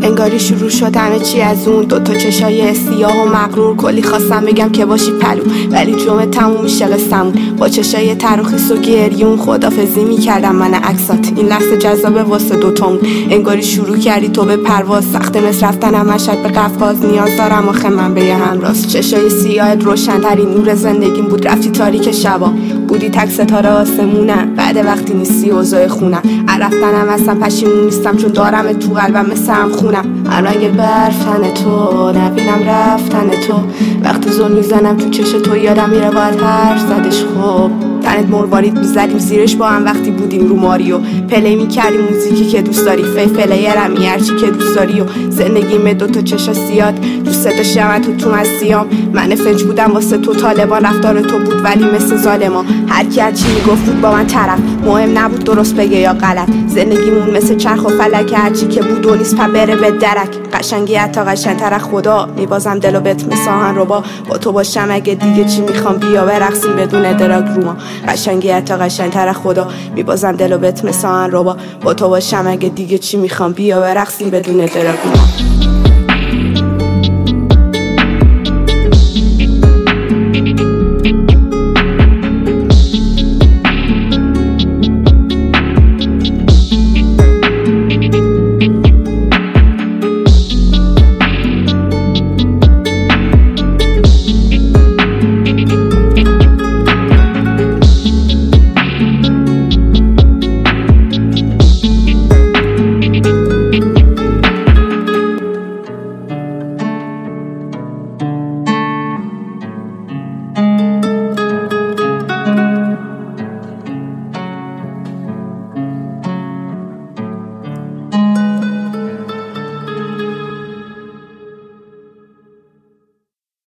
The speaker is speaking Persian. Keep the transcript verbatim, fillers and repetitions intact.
انگاری شروع شد همه چی از اون دوتا چشای سیاه و مغرور. کلی خواستم بگم که باشی پلو، ولی جمعه تموم میشه قصمون. با چشای تر و خیس و گریون خدافزی میکردم من عکسات. این لحظه جذابه واسه دوتامون. انگاری شروع کردی تو به پرواز، سخت مثل رفتنم مشهد به قفقاز. نیاز دارم آخه من به یه همراز. چشای سیاهت روشن‌ترین نور زندگیم بود. رفتی تاریک شبا، بودی تک ستاره آسمونم. بعد وقتی نیستی اوضاع خونم، رفتنم اصلا پشیمون نیستم، چون دارم تو قلبم مثل هم خونم. من رنگ برفتن تو، نبینم رفتن تو. وقتی زل میزنم تو چش تو، یادم میره باید حرف زدش. خوب تنت مروارید میزدیم زیرش با هم وقتی بودیم رو ماریو. پلی میکردیم موزیکی که دوست داری، فی پلیرم هرچی که دوست داری. و زندگیم دوتا چشا سیاد، دوست داشتم تو تو مسیام. من فنج بودم واسه تو، طالبان رفتار تو بود ولی مثل ظالما. هر کی هرچی میگفت بود با من طرف، مهم نبود درست بگه یا غلط. زندگیمون مثل چرخ و فلک، هرچی که بود و نیست پا بره به درک. قشنگی حتی قشنگتر خدا، میبازم دلو بهت مثل آهن ربا. با تو باشم اگه دیگه چی میخوام، بیا برقصیم بدون دراگ روما. قشنگی حتی قشنگتر خدا، میبازم دلو بهت مثل آهن ربا. با تو باشم اگه دیگه چی میخوام، بیا برقصیم بدون دراگ روما.